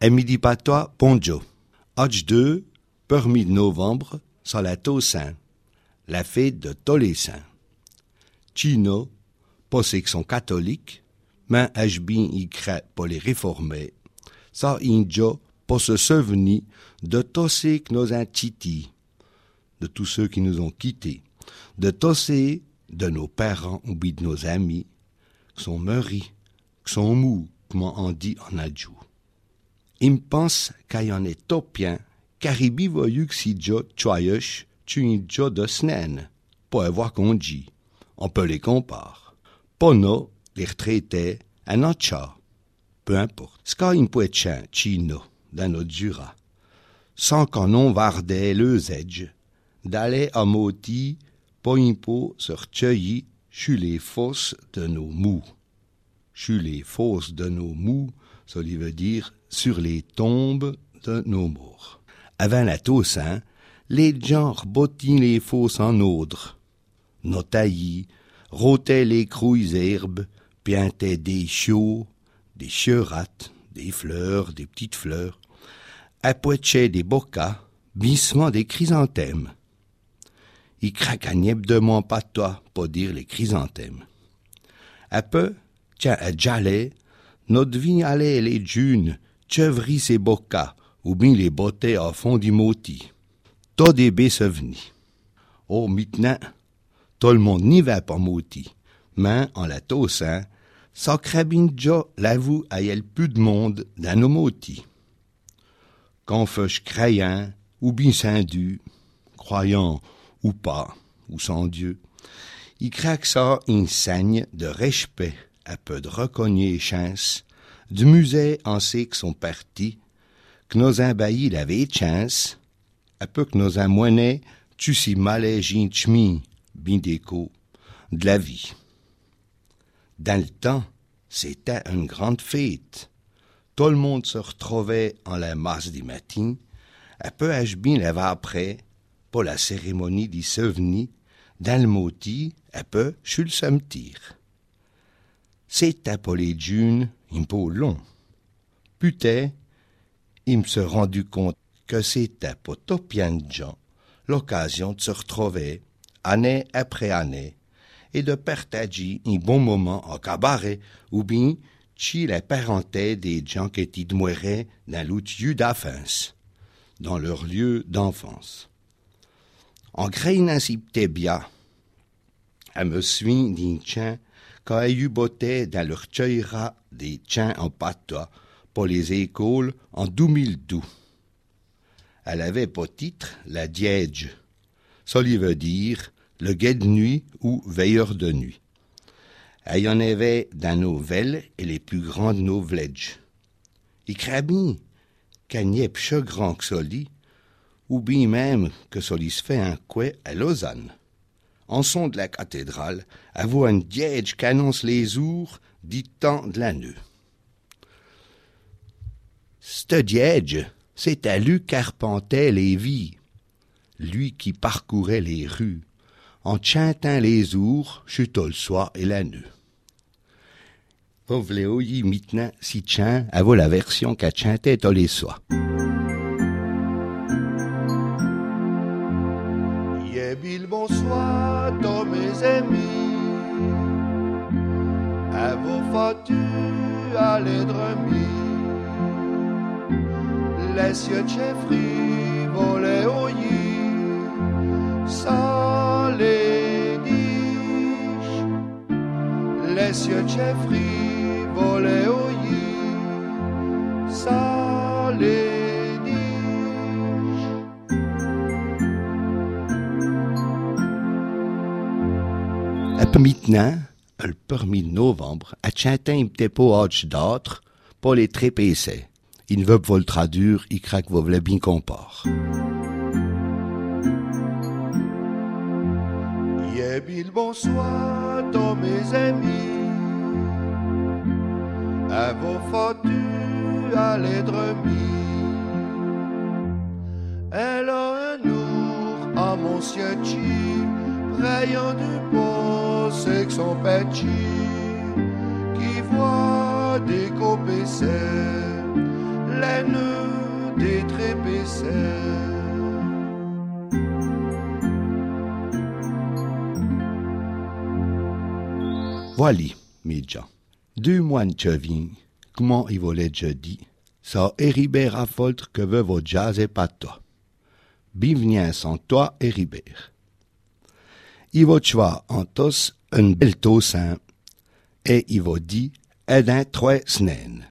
Et midi patois, bonjour. H 2, 1er novembre, c'est la Toussaint, la fête de tous les saints. Chino, pas ceux qui sont catholiques, mais bien y crée pour les réformer. Ça injo pour se souvenir de tous ceux qui nous ont quittés, de tous ceux qui nous ont quittés, de tous ceux de nos parents ou de nos amis, qui sont morts, qui sont mous, comme on dit en adjou. Il me pense qu'il y en est topien, car il y voyou que si jo tchoyesh, tu jo de snen, pour avoir qu'on dit. On peut les comparer. Pono, les retraités, un autre peu importe. Ce qu'il peut être chino, dans notre jura, sans qu'on en vardait le zedge, d'aller à moti, pour se recueillir chez les fosses de nos mous. Chez les fosses de nos mous, ça veut dire sur les tombes de nos morts. Avant la Toussaint, les gens rebottinent les fosses en audre. Nos taillis rôtaient les crouilles herbes, pintaient des chiots, des cheurates, des fleurs, des petites fleurs, appoêchaient des bocas, bissement des chrysanthèmes. Ils cracagnaient de mon patois pour dire les chrysanthèmes. À peu, tiens, à Jalais, notre vie allait les dunes, chevrit ses bocas, ou bien les bottait au fond du moti. Tout des baies se venaient. Oh, maintenant, tout le monde n'y va pas moti, mais en la Toussaint, ça crabine jo l'avoue à yel plus de monde dans nos motis. Qu'on fâche croyant, ou bien saindu, croyant ou pas, ou sans Dieu, il craque ça une saigne de respect, à peu de reconnaissance, du musée en sait que sont partis, que nos embahis l'avaient chance, à peu que nos amoinés, tu si malégin chmi, bin déco, de la vie. Dans le temps, c'était une grande fête. Tout le monde se retrouvait en la masse du matin, un peu bien l'avait après, pour la cérémonie du souvenir, dans le moti, un peu chez le cimetière. C'était pour les dunes un peu long. Putain, il me s'est rendu compte que c'était pour tout bien de gens l'occasion de se retrouver, année après année, et de partager un bon moment en cabaret, ou bien chez la parenté des gens qui étaient demeurés dans l'outil d'enfance, dans leur lieu d'enfance. En grain ainsi bien, à me suivre d'un chien quand a eu beauté dans leur cueillera des chiens en patois pour les écoles en 2012. Elle avait pour titre la diège. Ça lui veut dire le guet de nuit ou veilleur de nuit. Il y en avait dans nos velles et les plus grands de nos vledges. Il crabit qu'il n'y ait plus grand que soli, ou bien même que soli se fait un couet à Lausanne. En son de la cathédrale, à voir un diège qu'annonce les jours du temps de l'année. Ce diège, c'est à lui qu'arpentait les vies, lui qui parcourait les rues, en chantant les jours, chutant le soir et la nuit. Vous voulez oyer maintenant si chant à vous la version qu'a chanté tous les soirs. Yébil bonsoir, tous mes amis, à vos fatu allez dormir, les yeux cheffris volés au lit, sans les diches, les yeux cheffris volés au lit, sans les diches. Après maintenant, le 1er novembre, à chanter un petit peu d'autres pour les trépécer. Il veut vous le traduire, il craque vous voulez bien compare. Yébil bonsoir, tous mes amis, à vos fatu allez dormir. Elle a un ours à mon siège, rayant du beau, c'est que son petit, qui voit des copécés, les nœuds des trépécés. Voilà, Midja. 2 mois que viens, comment il voulait jeudi, ça Héribert à foltre que veut vos jazz et pas toi. Bienvenue sans toi, Héribert. Il va choisir en tous un bel tossin, et il va dire, et d'un 3 semaines.